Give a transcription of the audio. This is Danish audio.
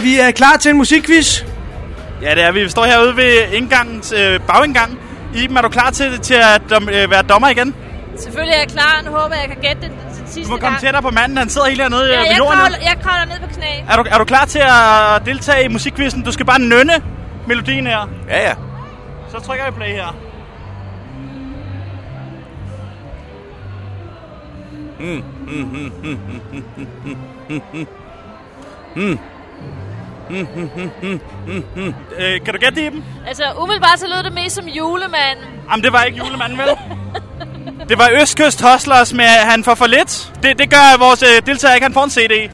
vi er klar til en musikquiz. Ja, det er vi. Vi står herude ved indgangens bagindgang. Iben, er du klar til at være dommer igen? Selvfølgelig er jeg klar. Nu håber jeg kan gætte det til sidste gang. Du må komme tættere på manden. Han sidder helt hernede ved jorden. Jeg kravler ned på knæ. Er du klar til at deltage i musikquizzen? Du skal bare nynne melodien her. Ja. Så trykker jeg play her. Kan du gætte det, Iben? Altså, umiddelbart så lød det mest som Julemanden. Jamen, det var ikke Julemanden, vel? Det var Østkyst Hustlers med Han får for lidt. Det gør, at vores deltager ikke han får en CD.